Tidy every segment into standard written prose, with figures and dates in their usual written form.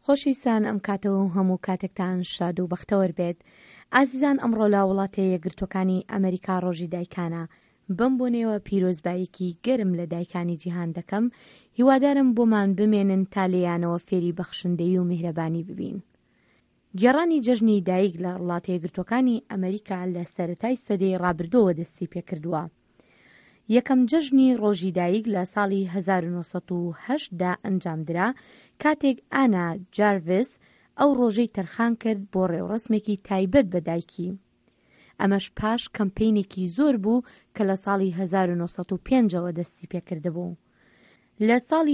خۆشەویستان ئەم کاتەوە هەموو کاتێکتان شاد و بەختەوەر بێت. ئازیزان ئەمڕۆ لە وڵاتە یەکگرتوەکانی ئەمریکا ڕۆژی دایکانە. بەم بۆنەوە پیرۆزباییکی گەرم لە دایکانی جیهان دەکەم. هیوادارم بۆمان بمێنن تا لێیانەوە فێری بەخشندەی و میهرەبانی ببین. گێڕانی جەژنی دایک لە وڵاتە یەکگرتوەکانی ئەمریکا لە سەرەتای سەدەی ڕابردووە دەستی پێکردووە. یەکەم جەژنی ڕۆژی دایک لە ساڵی 1970 دا ئەنجامدرا کاتێک ئانا جارڤس ئەو ڕۆژەی تەرخان کرد بۆ ڕێوڕسمێکی تایبەت بە دایکی. ئەمەش پاش کەمپینێکی زۆر بوو کە لە ساڵی 1905ەوە دەستی پێکردبوو. لە ساڵی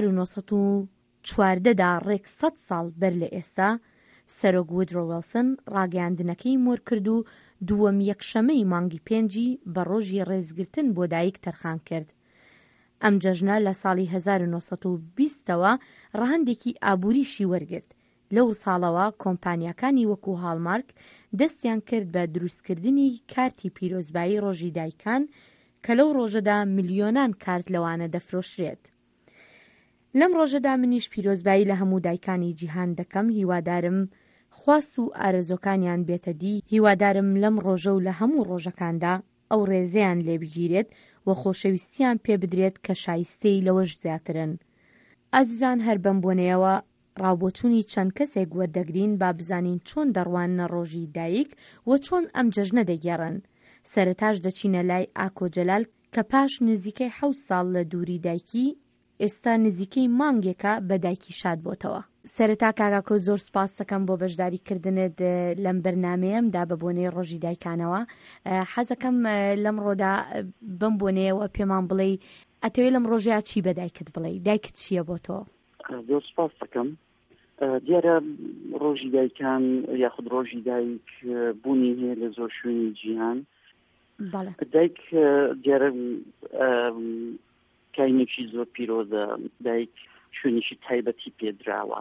1914 دا ڕێک 100 ساڵ بەر لە ئێستا سەرۆک وودرۆ ویلسن ڕاگەیاندنەکەی مۆر کرد و دووەم یەکشەمەی مانگی پێنجی بە ڕۆژی ڕێزگرتن بۆ دایک تەرخان کرد. ئەم جەژنە لە ساڵی 1920ەوە ڕەهەندێکی ئابووریشی وەرگرت. لەو ساڵەوە کۆمپانیاکانی وەکو هاڵمارک دەستیان کرد بە دروستکردنی کارتی پیرۆزبایی ڕۆژی دایکان کە لەو ڕۆژەدا ملیۆنان کارت لەوانە دەفرۆشرێت. لەم ڕۆژەدا منیش پیرۆزبایی لە هەموو دایکانی جیهان دەکەم. هیوادارم خواست و ئارەزۆکانیان بێتە دی. هیوادارم لەم ڕۆژە و لە هەموو ڕۆژەکاندا ئەو ڕێزەیان لێبگیرێت و خۆشەویستیان پێ بدرێت کە شایستەی لەوەش زیاترن. ئازیزان هەر بەم بۆنەیەوە ڕاوبۆچوونی چەند کەسێک وەردەگرین با بزانین چۆن دەڕوانە ڕۆژی دایک و چۆن ئەم جەژنە دەگێڕن. سەرەتاش دەچینە لای ئاکۆ جەلال کە پاش نزیکەی 7 ساڵ لە دووری دایکی ئێستا نزیکەی مانگێکە بە دایکی شاد بۆتەوە. سەرەتا کاگاکۆ زۆر سپاس دەکەم بۆ بەشداریکردنت لەم بەرنامەیەمدا بە بۆنەی ڕۆژی دایکانەوە. حەزەکەم لەم ڕۆدا بم بۆنەیەوە پێمان بڵێ ئەتەوێت لەم ڕۆژەیە چی بە دایکت بڵێ؟ دایکت چییە بۆ تۆ؟ زۆر سپاس دەکەم. دیارە ڕۆژی دایکان یاخود ڕۆژی دایک بوونی هەیە لە زۆر شوێنی جیهان. دایک دیارە کاینێکی زۆر پیرۆزە. دایک شوێنێکی تایبەتی پێدراوە.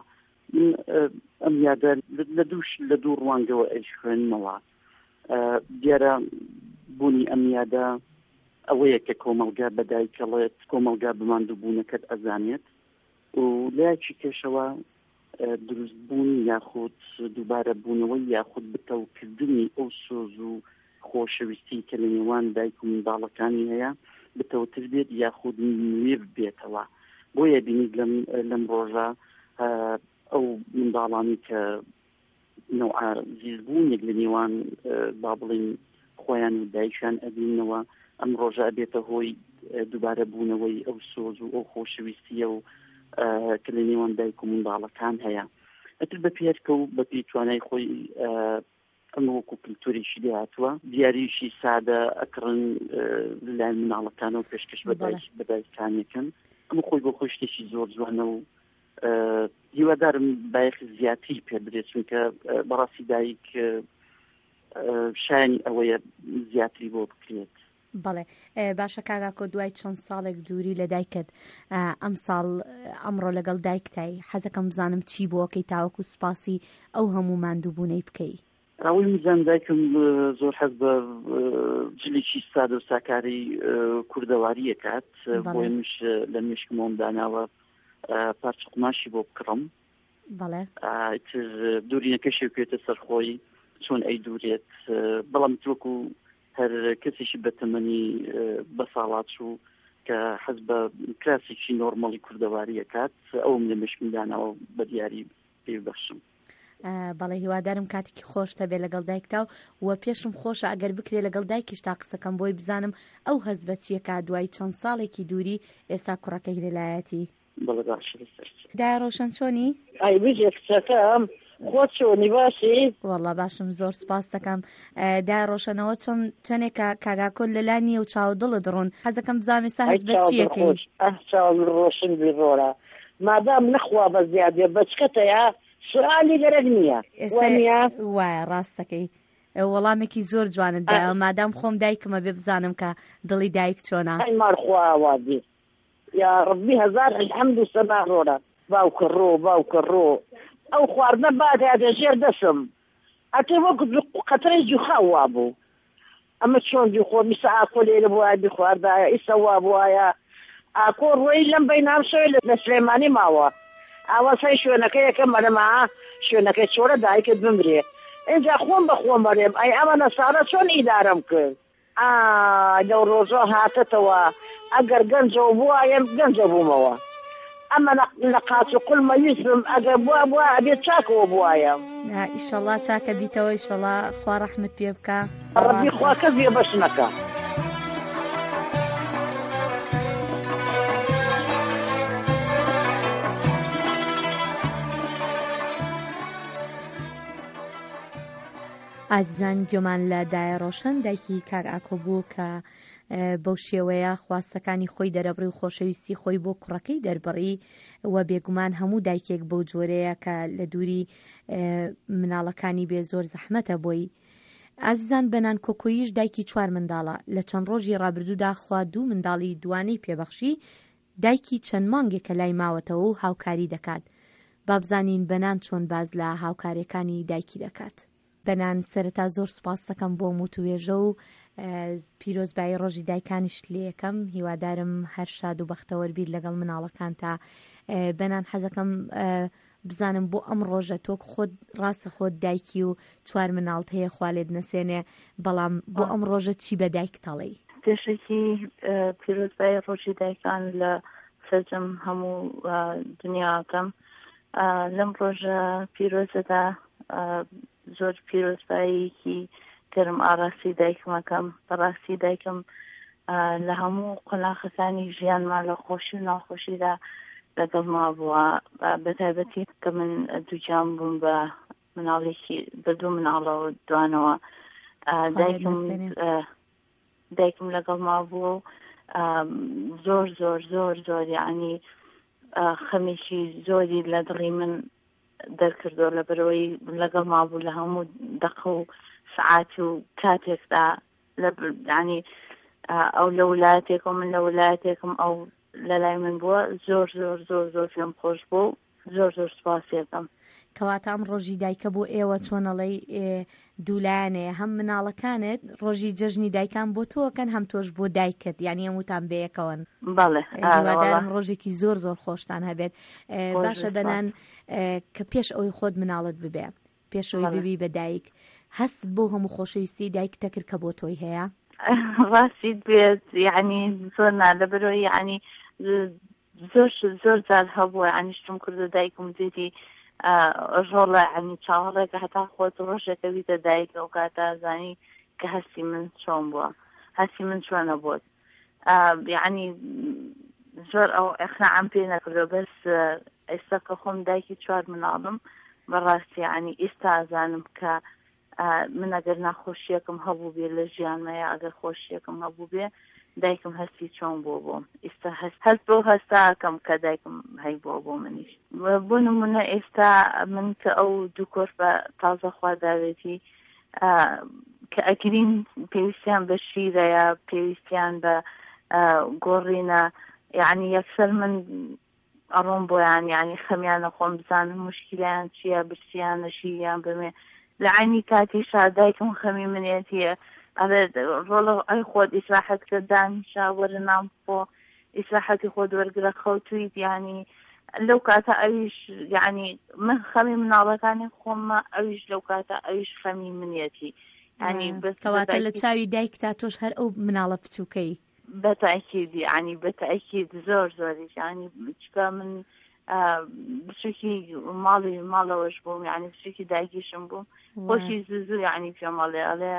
ئەم یادە لە دوو ڕوانگەوە ئەیشوێنمەوە. دیارە بوونی ئەم یادە ئەوەیە کە کۆمەلگا بە دایکەڵێت کۆمەلگا بماندووبوونەکەت ئەزانێت و لایەکی کێشەوە دروستبوونی یاخود دووبارە بوونەوەی یاخود بتەوکردنی ئەو سۆز و خۆشەویستی کە لە نێوان دایک و منداڵەکانی هەیە بتەوتر بێت یاخود نوێ بێتەوە. بۆیە بینید لەم ڕۆژە ئەو منداڵانی کە نەوعا زیربوونێک لە نێوان با بڵێن خۆیان و دایکیان ئەبینەوە ئەم ڕۆژە بێتە هۆی دووبارە بوونەوەی ئەو سۆز و ئەو خۆشەویستیە و کە لە نێوان دایک و منداڵەکان هەیە. ئەتر بە پێرکە و بە پێی توانای خۆی ئەمە وەکو کلتوریشی لێهاتووە. دیاریشی سادە ئەکڕن لای مناڵەکانەوە پێشکەش بە دایکانێکن. ئەمە خۆی بۆ خۆی شتێکی زۆر جوانە و هیوادارم بایەخی زیاتری پێ بدرێت چونکە بەڕاستی دایک شایانی ئەوەیە زیاتری بۆ بکرێت. بەڵێ باشە کاگاکۆ دوای چەند ساڵێک دووری لە دایکت ئەم ساڵ ئەمڕۆ لەگەڵ دایکتای حەزەکەم بزانم چی بووەکەی تاوەکو سوپاسی ئەو هەموو ماندووبوونەی بکەی. ڕاوی میزان دایکم زۆر حەز بە جلێکی سادە و ساکاری کوردەواریە کات بۆی مش لە مشکمەوەم داناوە پارچە قماشی بۆ بکڕم. بەڵێ دوورینەکەشی بکوێتە سەرخۆی چۆن ئەی دوورێت. بەڵام وەکو هەر کەسێکی بەتەمەنی بە ساڵات چوو کە حەز بە کراسێکی نۆرمەڵی کوردەواریە کات ئەوم لە مشکم داناوە بە دیاری پێبەخشم. بەڵێ هیوادارم کاتێکی خۆشتە بێ لەگەڵ دایکتا و پێشم خۆشە ئەگەر بکرێ لەگەڵ دایکیش تا قسەکەم بۆی بزانم ئەو هەز بە چیەکە دوای چەند ساڵێکی دووری ئێستا کوڕەکەی لەلایەتی. بەڵێ باشە دای ڕۆشن چۆنی؟ ئای بژێ کچەکەم خۆت چۆنی باشی؟ وەڵڵا باشم زۆر سپاس دەکەم. دای ڕۆشنەوە چەندێکە کاگاکۆ لەلانی و چاو دڵت ڕۆن حەزەکەم بزانم ئێستا هەز بە چیەکەی؟ چاو ڕۆشن بیڕۆرە مادام نەخوا بە زیادێ بەچکەتەیە سوالی گەرەک نییە. وایە ڕاستەکەی وەڵامێکی زۆر جوانت دایە مادام خۆم دایکمە بێ بزانم کە دڵی دایک چۆنە. ئەی مارخواوادی یا ڕبی هەزار الحەمد و سەنا ڕۆرە باوکە ڕۆ ئەو خواردنە بادە ژێر دەسم ئەتێ وەکو قەترەی جوخاو وا بوو. ئەمە چۆن جوخۆ میسە ئاکۆ لێرە بووە بخواردایە ئیسە وا بووایە ئاکۆ ڕۆی لەم بەینام شەوێ لە سلێمانی ماوە ئاوەسای شوێنەکەیەکە مەرەما شوێنەکەی چۆرە دایکت بمرێ اینجا خۆم بە خۆم بەرێم ئەی ئەمە نەسارە چۆن ئیدارەم کرد لەو ڕۆژە هاتەتەوە ئەگەر گەنجەوە بووایەم گەنجە بوومەوە ئەمە لە قاچ و قوڵ مەویستم ئەگەر بووە ئەبێت چاکەوە بووایە ئیشەڵا چاکە بیتەوە ئیشەڵا خوا ڕەحمت پێ بکە ڕەبی خوا کەس بێ بەش نەکە. ئازیزان گوێمان لە دایە ڕۆشن دایکی کاک ئاکۆ بوو کە بەو شێوەیە خواستەکانی خۆی دەرەبڕی و خۆشەویستی خۆی بۆ کوڕەکەی دەربڕی و بێگومان هەموو دایکێک بەو جۆرەیە کە لە دووری مناڵەکانی بێ زۆر زەحمەتە بۆی. ئازیزان بەنان کۆکۆیش دایکی 4 منداڵە لە چەند ڕۆژی ڕابردوودا خوا 2 منداڵی دوانەی پێبەخشی دایکی چەند مانگێکە لای ماوەتەوە و هاوکاری دەکات. با بزانین بەنان چۆن باز لە هاوکاریەکانی دایکی دەکات. بەنان سەرەتا زۆر سوپاس دەکەم بۆ موتوێژە و پیرۆزبایی ڕۆژی دایکانیش لێ یەکەم هیوادارم هەر شاد و بەختەوەر بیت لەگەڵ مناڵەکان تا بەنان حەزەکەم بزانم بۆ ئەم ڕۆژە تۆ خۆت ڕاستە خۆت دایکی و 4 مناڵت هەیە خوا لێت نەسێنێ بەڵام بۆ ئەم ڕۆژە چی بە دایک تەڵێی؟ پێشێکی پیرۆزبایی ڕۆژی دایکان لە سەرجەم هەموو دنیاکەم لەم ڕۆژە پیرۆزەدا زۆر پیرۆزباییکی گەرم ئاڕاستی دایکمەکەم بەڕاستی دایکم لە هەموو قۆناغەکانی ژیانمان لە خۆشی و ناخۆشیدا لەگەڵما بووە بەتایبەتی کە من دووجان بووم بە مناڵێکی بە 2 مناڵەوە دوانەوە دایکم لەگەڵما بووە زۆر زۆر زۆر زۆر یعنی خەمێکی زۆری لە دڵی من دەرکردۆ لە بەرەوەی لەگەڵ مابوو لە هەموو دقە و سعات و کاتێکدا ینی ئەو لە وڵاتێکم من لە وڵاتێکم ئەو لە لای من بووە زۆر زۆر زۆر زۆر پێم خۆش بوو زۆر زۆر سوپاسێکم. کەواتە ئەم ڕۆژی دایکە بۆ ئێوە چۆنەڵی دوولایەنەیە هەم مناڵەکانت ڕۆژی جەژنی دایکان بۆ تۆکەن هەم تۆش بۆ دایکت یعنی هەمووتان بەیەکەون. بەڵێ هیوادارم ڕۆژێکی زۆر زۆر خۆشتان هەبێت. باشە بەنان کە پێش ئەوی خۆت مناڵت ببێ پێشەوەی ببی بە دایک هەست بۆ هەموو خۆشەویستی دایکتە کرد کە بۆ تۆی هەیە؟ ڕاستیت بێت یعنی زۆر نا لە بەرەوەی یعنی زۆر جار هەبووە ینی شتم کردو دایکم دیتی ڕۆڵە ینی چاوەڕێکە هەتا خۆت ڕۆژێکە بیتە دایک ئەو کاتە زانی کە هەستی من چۆن بووە هەستی من چۆنە بۆت یعنی زۆر ئەو ئەخنەعەم پێ نەکردو بەس ئێستا کە خۆم دایکی 4 مناڵم بەڕاستی ینی ئێستا ئازانم کە من ئەگەر ناخۆشیەکەم هەبوو بێ لە ژیانمەیە ئەگەر خۆشیەکەم هەبوو بێ دایکم هەستی چۆن بۆم ئێستا هەست بۆ هەستاکەم کە دایکم هەی بۆ منیش بۆ نمونە ئێستا من کە ئەو 2 کۆر بە تازە خوارداوێتی کە ئەگرین پێویستیان بە شیرەیە پێویستیان بە گۆڕینە یعنی یەکسەر من ئەڕۆم بۆیان یعنی خەمیانە خۆم بزانم مشکلیان چییە برسیانە شیریان بمێ لە عینی کاتی شادایکم خەمی منێتیە ڕۆڵە ئەی خۆت ئیسراحەت کردان شاوەرە نام خۆ ئیسراحەتی خۆت وەرگرە خەوتویت ینی لەو کاتە ئەویش یعنی من خەمی مناڵەکانی خۆممە ئەویش لەو کاتە ئەویش خەمی منێتی ینی کەواتە لە چاوی دایکتا تۆش هەر ئەو مناڵە بچووکەی بەتاکید ینی بەتاکید زۆر زۆریش ینی چکە من بچووکی ماڵەوەش بووم یعنی بچووکی دایکیشم بووم خۆشی زوو یعنی پێمەڵێ ئەڵێ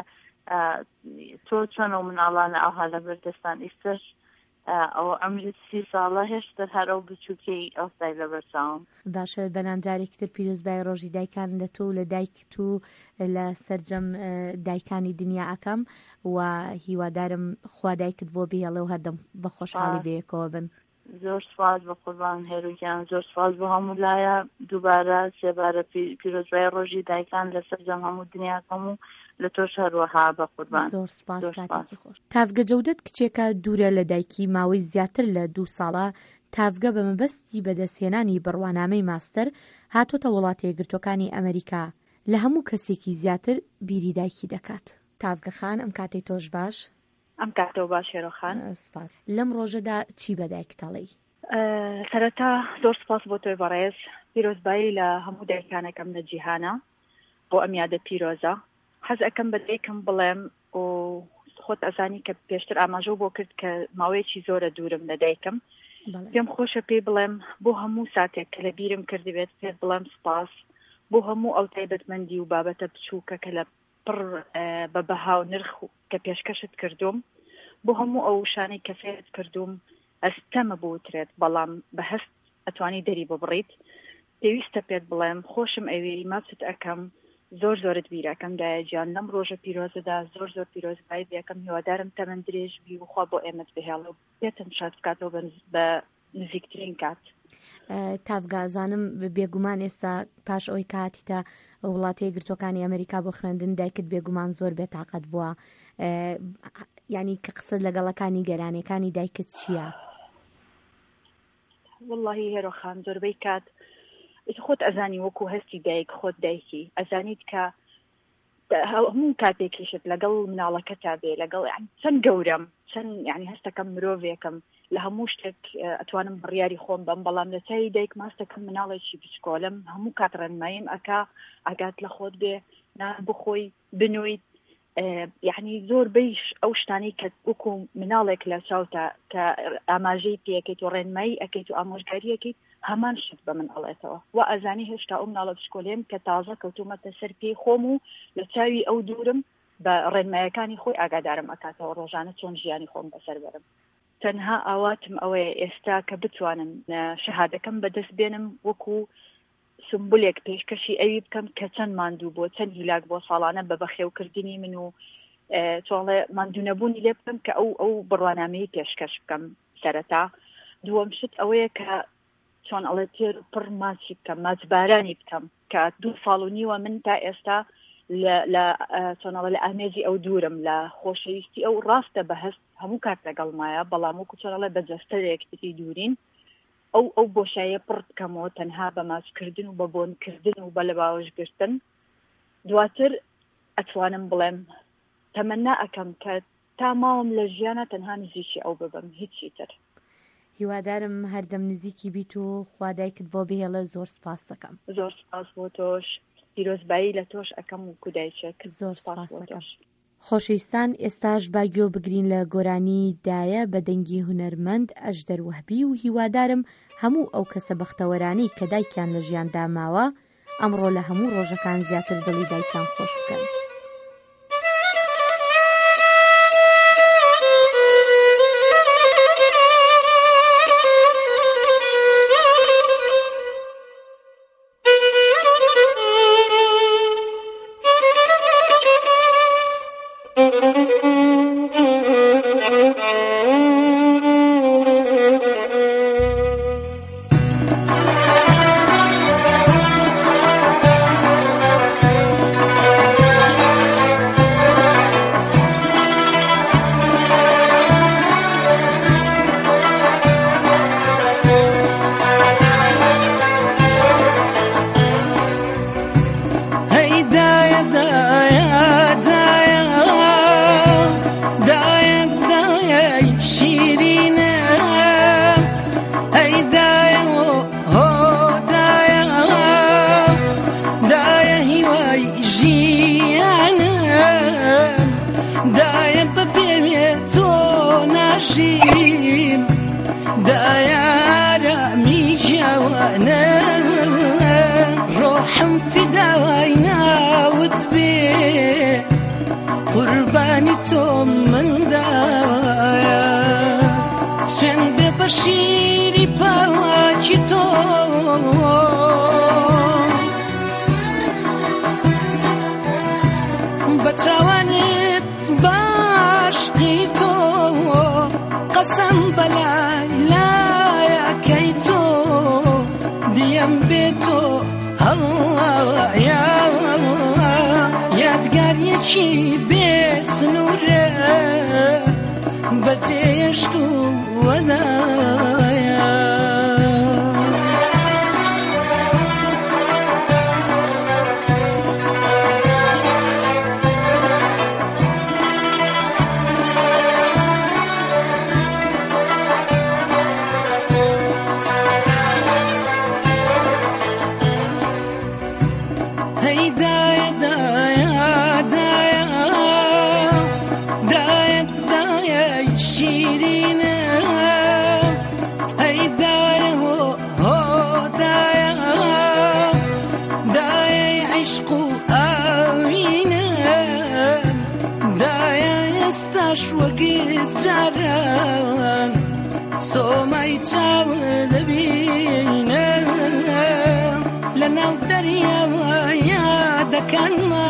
تۆ چۆنە مناڵانە ئەوها لە بەردەستان ئیستش ئەو ئەمرت 30 ساڵە هێشتر هەر ئەو بچووکەی ئەوستای لە بەرچاوم. باشە بەنامجارێکتر پیرۆزبای ڕۆژی دایکان لە تۆ لە دایک تو لە سەرجەم دایکانی دنیا ئەەکەم و هیوادارم خوا دایکت بۆ بهێڵێ و هەردەم بە خۆشحاڵی بەیەکەوە بن. زۆر سپاس بە قوربان هێروگیان زۆر سپاس بۆ هەموو لایە دووبارە سێبارە پیرۆزبای ڕۆژی دایکان لە سەرجەم هەموو دنیاکەم و لە تۆش هەروەها بە قوربان. زۆر سپاس کاتێکی خۆش. تافگە جەودەت کچێکە دوورە لە دایکی ماوەی زیاتر لە 2 ساڵە تافگە بە مەبەستی بەدەستهێنانی بڕوانامەی ماستەر هاتۆتە وڵاتە یەکگرتووەکانی ئەمریکا لە هەموو کەسێکی زیاتر بیری دایکی دەکات. تافگە خان ئەم کاتەی تۆش باش؟ ئەم کاتەوە باش هێرۆخان. لەم ڕۆژەدا چی بە دایک تەڵێی؟ سەرەتا زۆر سپاس بۆ تۆی بەڕێز پیرۆزبایی لە هەموو دایکانەکەم لە جیهانە بۆ ئەم یادە پیرۆزە حەز ئەەکەم بە دایکم بڵێم و خۆت ئەزانی کە پێشتر ئاماژە بۆ کرد کە ماوەیەکی زۆرە دوورم لە دایکم پێم خۆشە پێی بڵێم بۆ هەموو ساتێک کە لە بیرم کردبێت پێت بڵێم سپاس بۆ هەموو ئەو تایبەتمەندی و بابەتە بچووکە کە لە پڕ بە بەها و نرخ کە پێشکەشت کردوم بۆ هەموو ئەو شانەی کە فێرت کردوم ئەستەمە بوترێت بەڵام بە هەست ئەتوانی دەری ببڕیت پێویستە پێت بڵێم خۆشم ئەوێ ماچت ئەەکەم زۆر زۆرت بیرەکەم دایە گیان لەم ڕۆژە پیرۆزەدا زۆر زۆر پیرۆزبایی بێکەم هیوادارم تەمەند درێژ بی وخوا بۆ ئێمەت بهێڵە و پێتم شاد بکاتەوە بە نزیکترین کات. تافگازانم بێگومان ئێستا پاش ئەوی کاتیتە وڵاتی گرتوەکانی ئەمریکا بۆ خوێندن دایکت بێگومان زۆر بێتاقەت بووە ینی کە قسەت لەگەڵەکانی گەرانەکانی دایکت چییە؟ واللهی هێرۆخان زۆربەی کات خۆت ئەزانی وەکو هەستی دایک خۆت دایکی ئەزانیت کە هەموو کاتێکیشت لەگەڵ مناڵەکەتا بێ لەگەڵ چەند گەورم چەند ینی هەستەکەم مرۆڤێکم لە هەموو شتێک ئەتوانم بڕیاری خۆم بم بەڵام لە چای دایک ماستەکەم مناڵێکی بچکۆلم هەموو کات ڕێنماییم ئاگات لە خۆت بێ نان بخۆی بنوویت یعنی زۆر بەیش ئەو شتانی کە وەکو مناڵێک لە چاوتە کە ئاماژەی پێەکەیت و ڕێنمایی ئەەکەیت و ئامۆژگاریەکەیت هەمان شت بە من ئەڵێتەوە و ئەزانی هێشتا ئەو مناڵە بچکۆلێم کە تازە کەوتومەتە سەر پێی خۆم و لە چاوی ئەو دوورم بە ڕێنمایەکانی خۆی ئاگادارم ئەکاتەوە ڕۆژانە چۆن ژیانی خۆم بەسەر بەرم تەنها ئاواتم ئەوەیە ئێستا کە بتوانم شەهادەکەم بەدەست بێنم وەکو سمبولێک پێشکەشی ئەوی بکەم کە چەند ماندوو بۆ چەند هیلاک بۆ ساڵانە بە بەخێوکردنی من و چۆڵێ ماندوونەبوونی لێ بکەم کە ئەو بڕوانامەی پێشکەش بکەم سەرەتا دووەم شت ئەوەیە کە چۆن ئەڵێ تێر پڕ ماچی بکەم ماچبارانی بکەم کە 2 ساڵ و نیوە من تا ئێستا لە چۆنەڵە لە ئامێزی ئەو دوورم لە خۆشەویستی ئەو ڕاستە بەهەست هەموو کات لەگەڵمایە بەڵام وەکو چۆنەڵێ بە جەستەرێکتی دوورین ئەو بۆشایە پڕ بکەمەوە تەنها بە ماچکردن و بە بۆنکردن و بە لە باوەشگرتن دواتر ئەتوانم بڵێم تەمەنا ئەەکەم کە تا ماوەم لە ژیانە تەنها نزیکی ئەو ببم هیچی تر. هیوادارم هەردەم نزیکی بیت و خوادایکت بۆ بهێڵە زۆر سپاس دەکەم. زۆر سپاس بۆ تۆش پیرۆزبایی لە تۆش ئەەکەم و کودایچێک زۆر سپاس دەکەم. خۆشەویستان ئێستاش با گوێ بگرین لە گۆرانی دایە بە دەنگی هونەرمەند ئەژدەر وەهبی و هیوادارم هەموو ئەو کەسە بەختەوەرانەی کە دایکیان لە ژیاندا ماوە ئەمڕۆ لە هەموو ڕۆژەکان زیاتر دڵی دایکیان خۆش بکەن. أي دايا دايا دايا دايا دايا شيرينا أي دايا هو دايا دايا عشق آمينا دايا يستشوق الزران سومي تاول بينا لنا ودريا يا دكان ما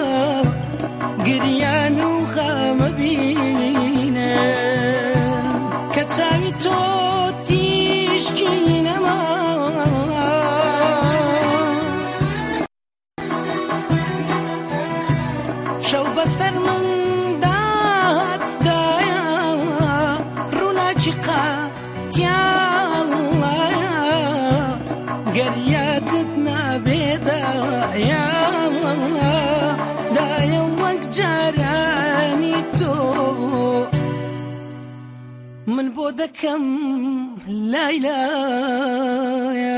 قريان وخام بينا كتاوي توتيش كينا ما شو بسر من دات دايا رونا جيقا تيالا قرياتنا بيدا يا دايا وق جاراني تو من بودكم لا إله